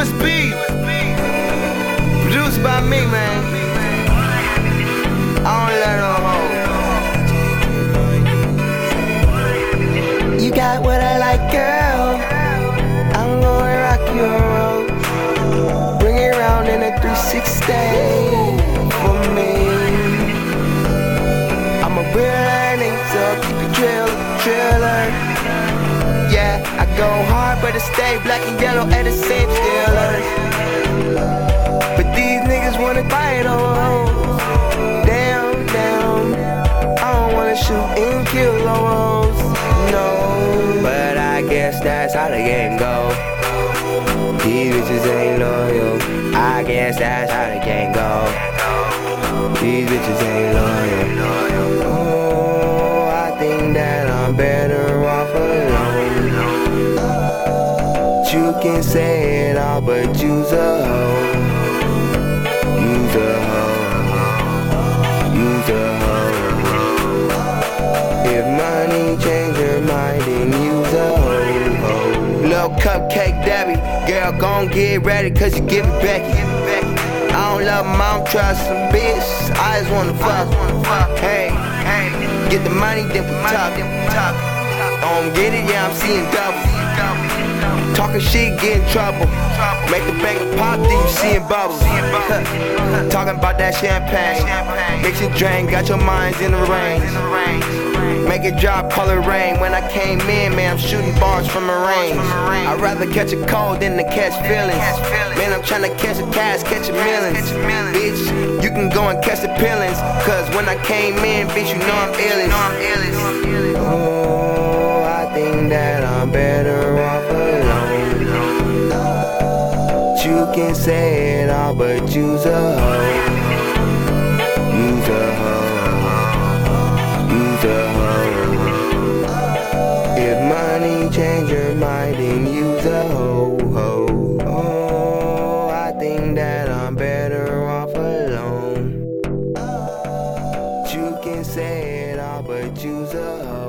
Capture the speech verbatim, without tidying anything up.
S B, produced by me, man. I don't let no hoe. You got what I like, girl. I'm gonna rock your world. Bring it round in a three sixty for me. I'm a real learning, so keep it drill, driller. Yeah, I go hard, but I stay black and yellow at the same steelers. But these niggas wanna bite on. Damn, damn. I don't wanna shoot and kill hoes, no. But I guess that's how the game go. These bitches ain't loyal. I guess that's how the game go. These bitches ain't loyal. Oh, I think that I'm better off alone. You can say it all, but you's a hoe. You's a hoe. You's a hoe. If money change your mind, then you's a hoe. Little cupcake Debbie, girl, gon' get ready, cause you give it back. I don't love them, I don't trust them, bitch. I just wanna fuck. Hey, hey, get the money, then we talk. I don't get it, yeah, I'm seeing double. Talking shit, get in trouble. Make the banger pop, then you seeing bubbles. Talking about that champagne. Mix your drink, got your minds in the range. Make it drop, call it rain. When I came in, man, I'm shooting bars from a range. I'd rather catch a cold than to catch feelings. Man, I'm trying to catch a cash, catch a millions. Bitch, you can go and catch the peelings. Cause when I came in, bitch, you know I'm illest. Oh, I think that I'm better off alone. You can say it all, but you's a hoe. You's a hoe. You's a hoe. If money change your mind, then you's a hoe, hoe. Oh, I think that I'm better off alone. You can say it all, but you's a hoe.